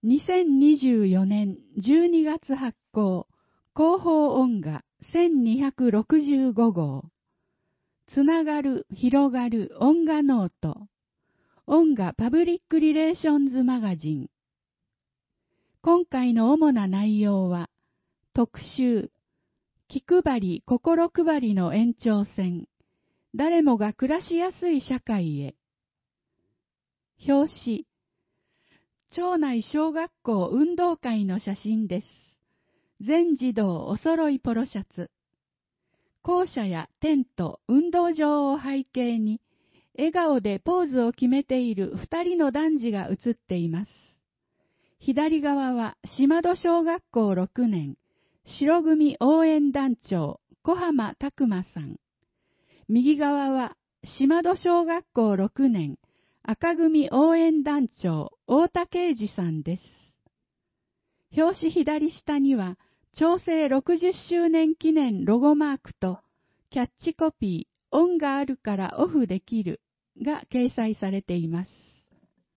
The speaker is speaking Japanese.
2024年12月発行、広報音画1265号。つながる、広がる音画ノート。音画パブリックリレーションズマガジン。今回の主な内容は、特集、気配り、心配りの延長線。誰もが暮らしやすい社会へ。表紙、町内小学校運動会の写真です。全児童お揃いポロシャツ。校舎やテント、運動場を背景に、笑顔でポーズを決めている2人の男児が写っています。左側は島戸小学校6年、白組応援団長、小浜拓馬さん。右側は島戸小学校6年、赤組応援団長、太田啓二さんです。表紙左下には、町政60周年記念ロゴマークと、キャッチコピー、音があるからオフできるが掲載されています。